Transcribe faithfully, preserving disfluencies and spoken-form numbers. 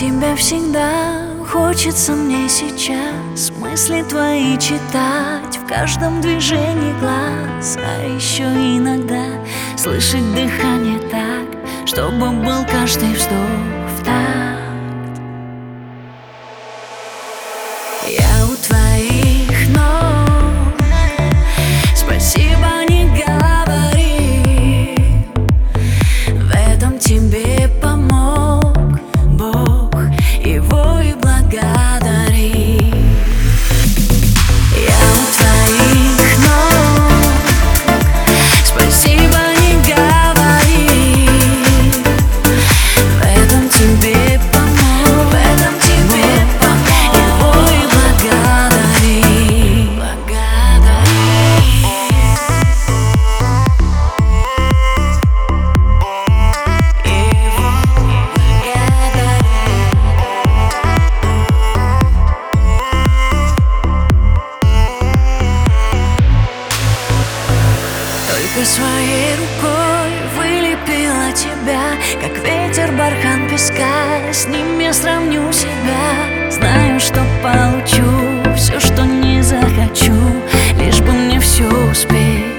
тебя всегда, хочется мне сейчас мысли твои читать в каждом движении глаз. А еще иногда слышать дыхание так, чтобы был каждый вздох в такт. Я у твоих ног, спасибо не говори, в этом тебе помог Бог, его и благодари. Я у твоих ног, спасибо не говори, в этом тебе помог, в этом тебе помог, его и благодари, благодари. Только своей рукой вылепила тебя, как ветер бархан песка, с ним я сравню себя. Знаю, что получу все, что не захочу, лишь бы мне все успеть.